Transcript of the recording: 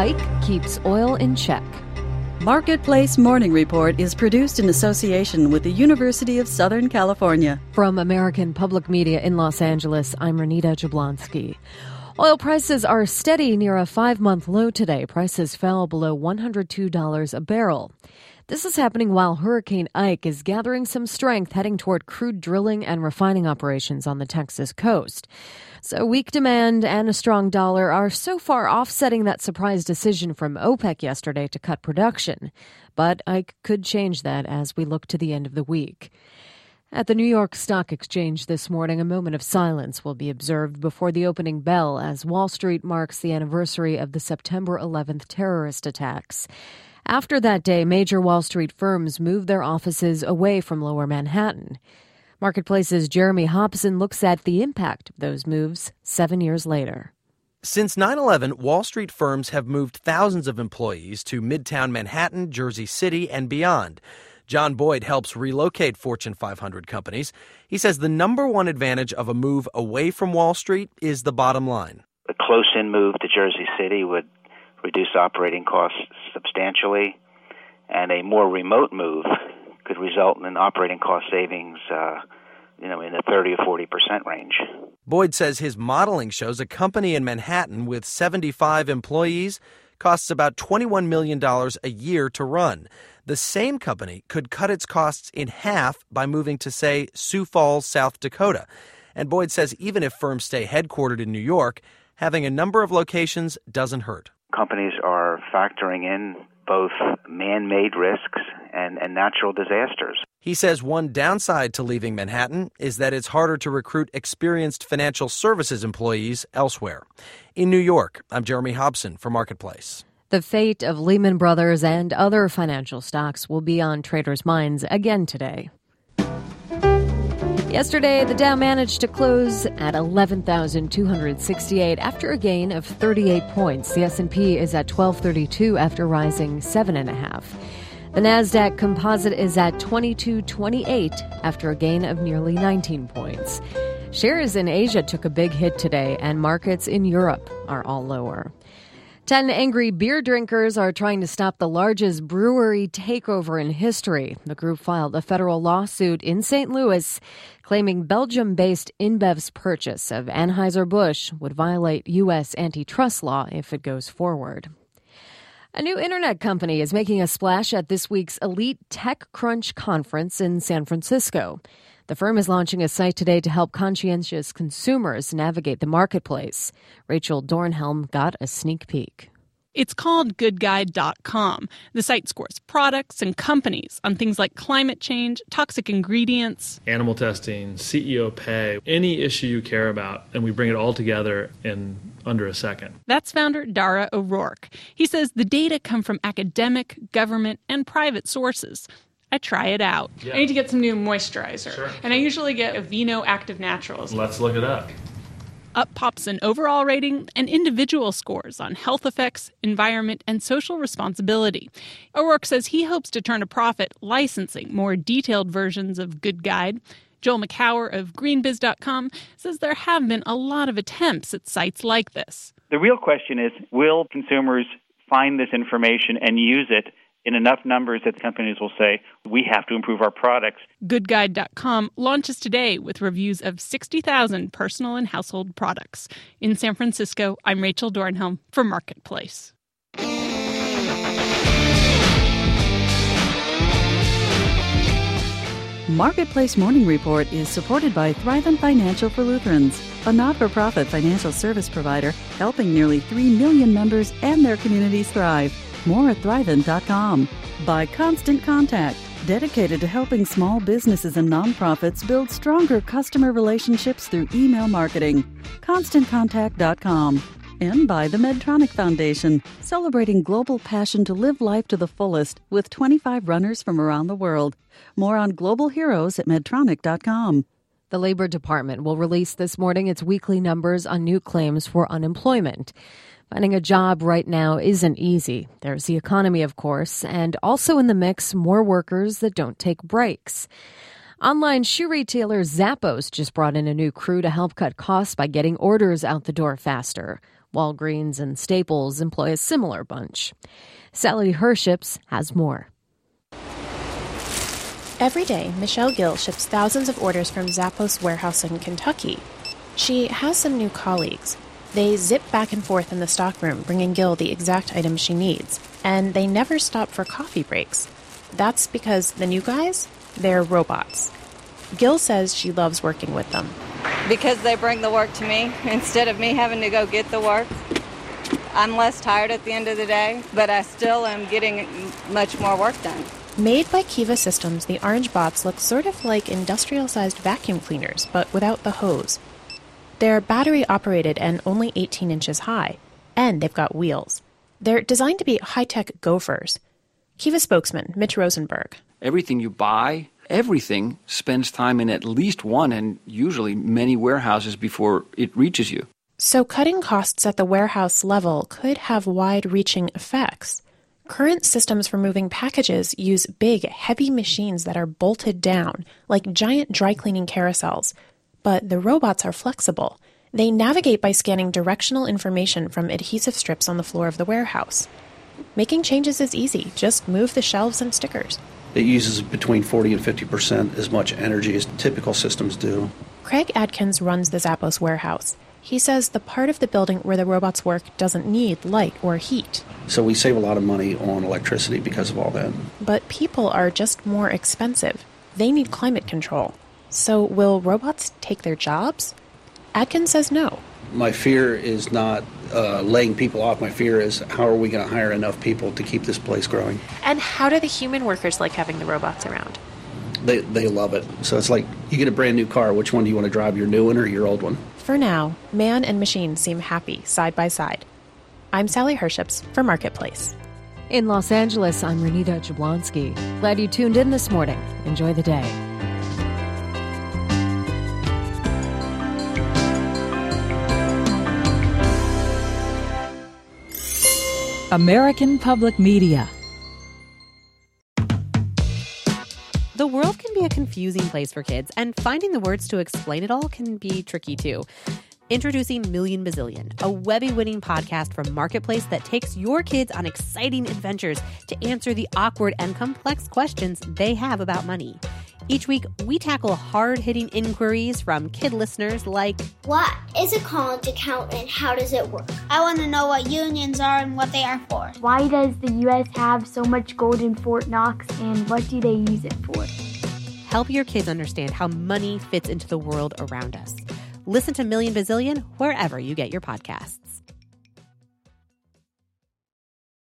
Ike keeps oil in check. Marketplace Morning Report is produced in association with the University of Southern California. From American Public Media in Los Angeles, I'm Renita Jablonski. Oil prices are steady near a 5-month low today. Prices fell below $102 a barrel. This is happening while Hurricane Ike is gathering some strength heading toward crude drilling and refining operations on the Texas coast. So weak demand and a strong dollar are so far offsetting that surprise decision from OPEC yesterday to cut production. But Ike could change that as we look to the end of the week. At the New York Stock Exchange this morning, a moment of silence will be observed before the opening bell as Wall Street marks the anniversary of the September 11th terrorist attacks. After that day, major Wall Street firms moved their offices away from Lower Manhattan. Marketplace's Jeremy Hobson looks at the impact of those moves 7 years later. Since 9/11, Wall Street firms have moved thousands of employees to Midtown Manhattan, Jersey City, and beyond. John Boyd helps relocate Fortune 500 companies. He says the number one advantage of a move away from Wall Street is the bottom line. A close-in move to Jersey City would reduce operating costs substantially, and a more remote move could result in operating cost savings in the 30 or 40% range. Boyd says his modeling shows a company in Manhattan with 75 employees costs about $21 million a year to run. The same company could cut its costs in half by moving to, say, Sioux Falls, South Dakota. And Boyd says even if firms stay headquartered in New York, having a number of locations doesn't hurt. Companies are factoring in both man-made risks and natural disasters. He says one downside to leaving Manhattan is that it's harder to recruit experienced financial services employees elsewhere. In New York, I'm Jeremy Hobson for Marketplace. The fate of Lehman Brothers and other financial stocks will be on traders' minds again today. Yesterday, the Dow managed to close at 11,268 after a gain of 38 points. The S&P is at 1232 after rising 7.5. The Nasdaq Composite is at 2228 after a gain of nearly 19 points. Shares in Asia took a big hit today, and markets in Europe are all lower. 10 angry beer drinkers are trying to stop the largest brewery takeover in history. The group filed a federal lawsuit in St. Louis claiming Belgium-based InBev's purchase of Anheuser-Busch would violate U.S. antitrust law if it goes forward. A new internet company is making a splash at this week's Elite TechCrunch conference in San Francisco. The firm is launching a site today to help conscientious consumers navigate the marketplace. Rachel Dornhelm got a sneak peek. It's called GoodGuide.com. The site scores products and companies on things like climate change, toxic ingredients, animal testing, CEO pay, any issue you care about, and we bring it all together in under a second. That's founder Dara O'Rourke. He says the data come from academic, government, and private sources. I try it out. Yeah. I need to get some new moisturizer. Sure. And I usually get Aveeno Active Naturals. Let's look it up. Up pops an overall rating and individual scores on health effects, environment, and social responsibility. O'Rourke says he hopes to turn a profit licensing more detailed versions of Good Guide. Joel McCower of GreenBiz.com says there have been a lot of attempts at sites like this. The real question is, will consumers find this information and use it in enough numbers that the companies will say, we have to improve our products? GoodGuide.com launches today with reviews of 60,000 personal and household products. In San Francisco, I'm Rachel Dornhelm for Marketplace. Marketplace Morning Report is supported by Thrivent Financial for Lutherans, a not-for-profit financial service provider helping nearly 3 million members and their communities thrive. More at Thrivent.com. By Constant Contact, dedicated to helping small businesses and nonprofits build stronger customer relationships through email marketing. ConstantContact.com. And by the Medtronic Foundation, celebrating global passion to live life to the fullest with 25 runners from around the world. More on global heroes at Medtronic.com. The Labor Department will release this morning its weekly numbers on new claims for unemployment. Finding a job right now isn't easy. There's the economy, of course, and also in the mix, more workers that don't take breaks. Online shoe retailer Zappos just brought in a new crew to help cut costs by getting orders out the door faster. Walgreens and Staples employ a similar bunch. Sally Herships has more. Every day, Michelle Gill ships thousands of orders from Zappos warehouse in Kentucky. She has some new colleagues. They zip back and forth in the stockroom, bringing Gill the exact items she needs. And they never stop for coffee breaks. That's because the new guys, they're robots. Gill says she loves working with them. Because they bring the work to me instead of me having to go get the work. I'm less tired at the end of the day, but I still am getting much more work done. Made by Kiva Systems, the orange bots look sort of like industrial-sized vacuum cleaners, but without the hose. They're battery-operated and only 18 inches high, and they've got wheels. They're designed to be high-tech gophers. Kiva spokesman Mitch Rosenberg. Everything you buy, everything spends time in at least one and usually many warehouses before it reaches you. So cutting costs at the warehouse level could have wide-reaching effects. Current systems for moving packages use big, heavy machines that are bolted down, like giant dry-cleaning carousels. But the robots are flexible. They navigate by scanning directional information from adhesive strips on the floor of the warehouse. Making changes is easy. Just move the shelves and stickers. It uses between 40 and 50% as much energy as typical systems do. Craig Adkins runs the Zappos warehouse. He says the part of the building where the robots work doesn't need light or heat. So we save a lot of money on electricity because of all that. But people are just more expensive. They need climate control. So will robots take their jobs? Adkins says no. My fear is not laying people off. My fear is how are we going to hire enough people to keep this place growing? And how do the human workers like having the robots around? They love it. So it's like you get a brand new car. Which one do you want to drive, your new one or your old one? For now, man and machine seem happy side by side. I'm Sally Herships for Marketplace. In Los Angeles, I'm Renita Jablonski. Glad you tuned in this morning. Enjoy the day. American Public Media. The world can be a confusing place for kids, and finding the words to explain it all can be tricky too. Introducing Million Bazillion, a Webby-winning podcast from Marketplace that takes your kids on exciting adventures to answer the awkward and complex questions they have about money. Each week, we tackle hard-hitting inquiries from kid listeners like, what is a college account and how does it work? I want to know what unions are and what they are for. Why does the U.S. have so much gold in Fort Knox and what do they use it for? Help your kids understand how money fits into the world around us. Listen to Million Bazillion wherever you get your podcasts.